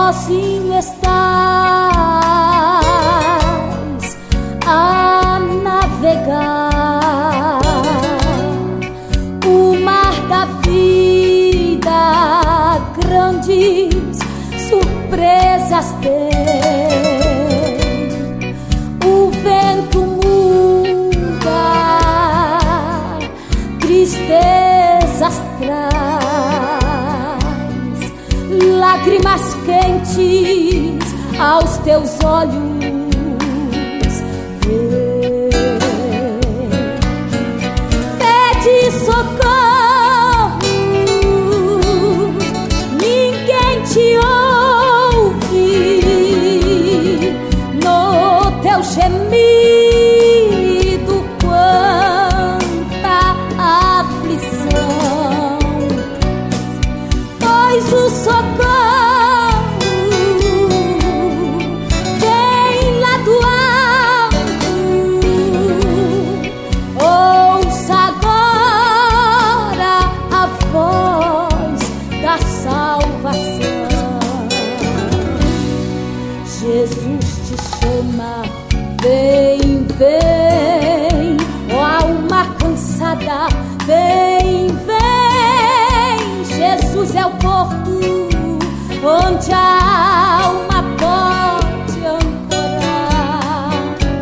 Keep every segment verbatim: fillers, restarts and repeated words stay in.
sozinho estás a navegar o mar da vida, grandes surpresas tem. O vento muda, tristezas traz, lágrimas quentes aos teus olhos vê. Pede socorro, ninguém te ouve no teu gemido, quanta aflição, pois o socorro vem lá do alto. Ouça agora a voz da salvação. Jesus te chama, vem, vem, ó alma cansada, vem, vem. Jesus é o porto onde a alma pode ancorar.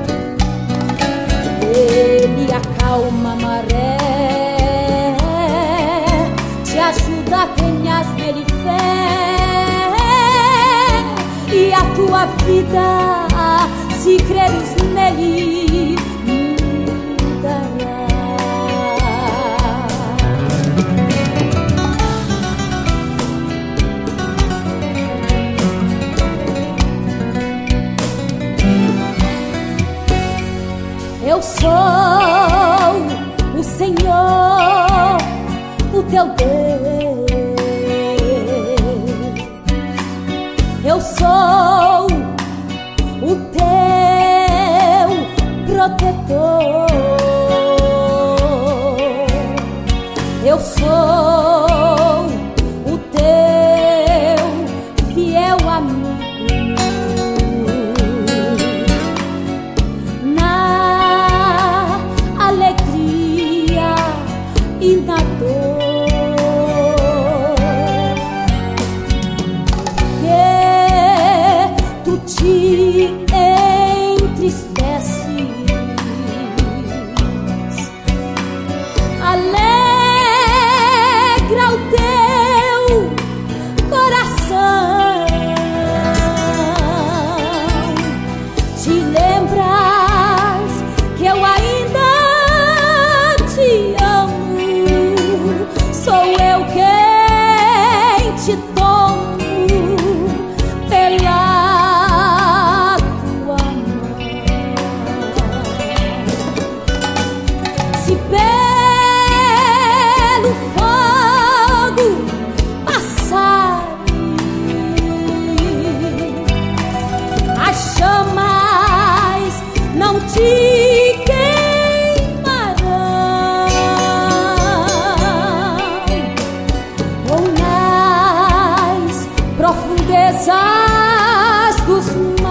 Ele acalma a maré, te ajuda a ganhar nele fé, e a tua vida, se creres nele, mudará. Eu sou o Senhor, o teu Deus. Eu sou o teu protetor. Eu sou o teu fiel amigo. Na alegria e na dor, te entristeces, alegra o teu coração, te lembras que eu ainda te amo, sou eu quem te tomo pela pelo fogo passares, as chamas não te queimarão, ou nas profundezas dos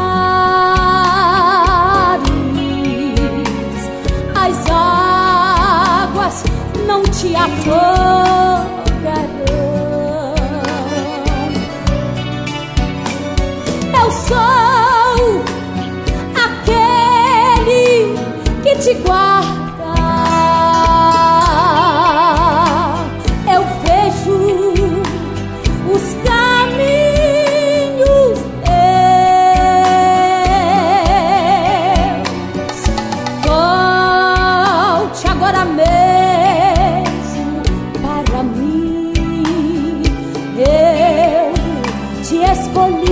mares, as águas não te afogarão. Eu sou aquele que te guarda. Eu vejo os caminhos teus. Volte agora mesmo para mim. Eu te escolhi